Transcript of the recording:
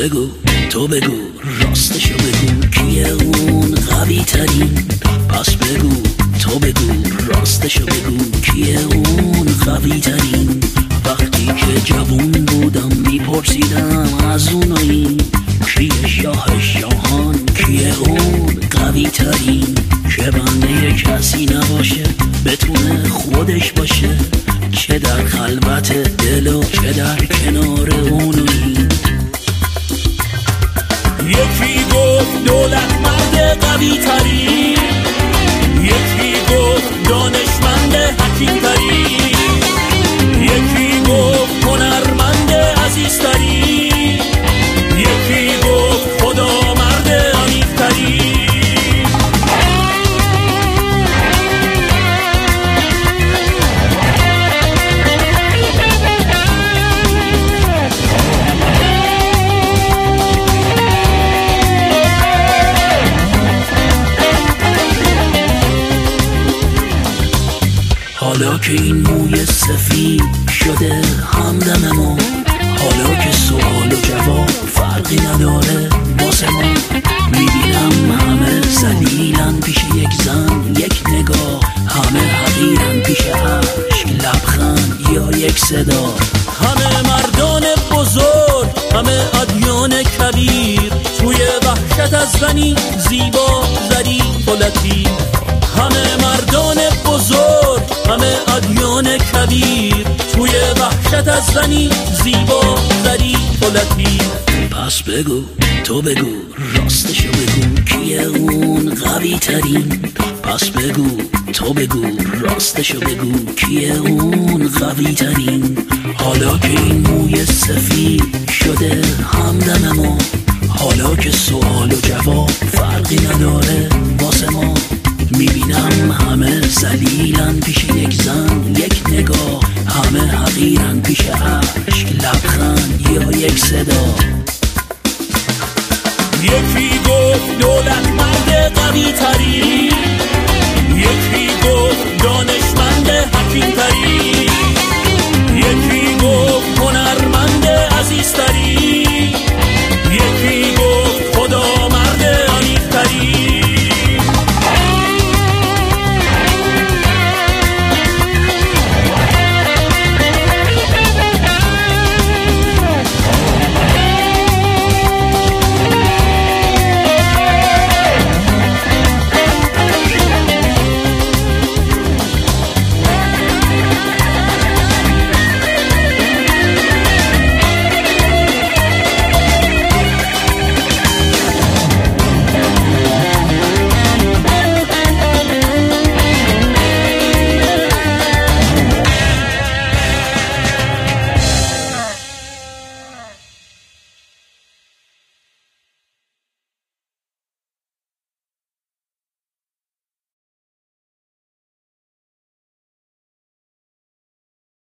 بگو تو بگو راستشو بگو کیه اون قوی ترین. پس بگو تو بگو راستشو بگو کیه اون قوی ترین. وقتی که جوون بودم میپرسیدم از اونایی کیه شاه شاهان کیه اون قوی ترین. که بنده کسی نباشه بتونه خودش باشه، چه در خلوت دل و چه در کنار اونایی. یکی گفت دولتمند قوی ترین، یکی گفت دانشمند حکیم ترین، یکی گفت هنرمند عزیز ترین، یکی گفت خدا مرد عمیق ترین. حالا که این موی سفید شده همدم ما، حالا که سوال و جواب فرقی نداره واسه ما، میبینم همه ذلیلن پیش یک زن یک نگاه، همه حقیرن پیش عشق لبخند یا یک صدا. همه مردان بزرگ، همه ادیان کبیر، توی وحشت از زنی زیبا ظریف و لطیف. همه مردان بزرگ، همه ادیان کبیر، توی وحشت از زنی زیبا ظریف و لطیف. پس بگو تو بگو راستشو بگو کیه اون قوی ترین. پس بگو تو بگو راستشو بگو کیه اون قوی ترین. حالا که این موی سفید شده همدم ما، حالا که سوال و جواب فرقی نداره